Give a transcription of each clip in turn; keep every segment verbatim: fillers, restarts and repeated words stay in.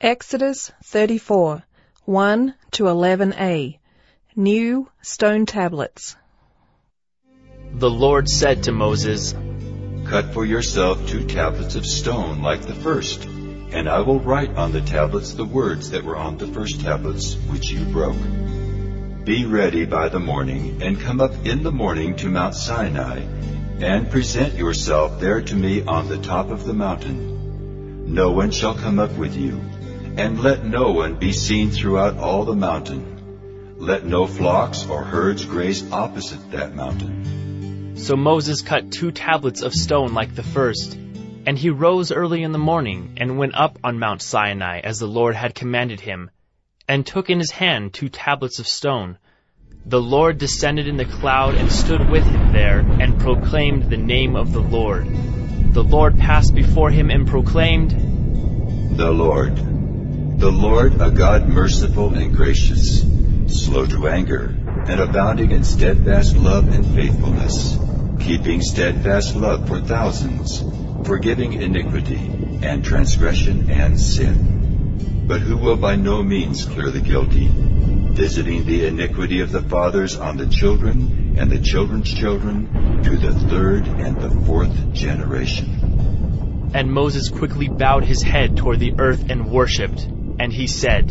Exodus thirty-four, one to eleven a. New stone tablets. The Lord said to Moses, Cut for yourself two tablets of stone like the first, and I will write on the tablets the words that were on the first tablets which you broke. Be ready by the morning, and come up in the morning to Mount Sinai, and present yourself there to me on the top of the mountain. No one shall come up with you, and let no one be seen throughout all the mountain. Let no flocks or herds graze opposite that mountain. So Moses cut two tablets of stone like the first, and he rose early in the morning and went up on Mount Sinai as the Lord had commanded him, and took in his hand two tablets of stone. The Lord descended in the cloud and stood with him there, and proclaimed the name of the Lord. The Lord passed before him and proclaimed, The Lord, the Lord, a God merciful and gracious, slow to anger, and abounding in steadfast love and faithfulness, keeping steadfast love for thousands, forgiving iniquity and transgression and sin, but who will by no means clear the guilty, visiting the iniquity of the fathers on the children and the children's children to the third and the fourth generation. And Moses quickly bowed his head toward the earth and worshipped, and he said,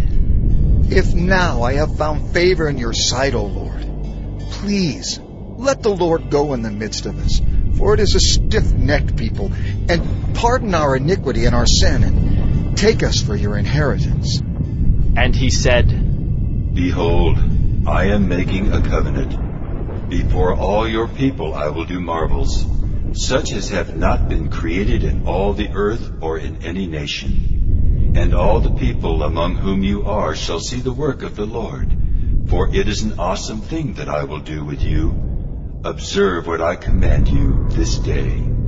If now I have found favor in your sight, O Lord, please let the Lord go in the midst of us, for it is a stiff-necked people, and pardon our iniquity and our sin, and take us for your inheritance. And he said, Behold, I am making a covenant. Before all your people I will do marvels, such as have not been created in all the earth or in any nation. And all the people among whom you are shall see the work of the Lord, for it is an awesome thing that I will do with you. Observe what I command you this day.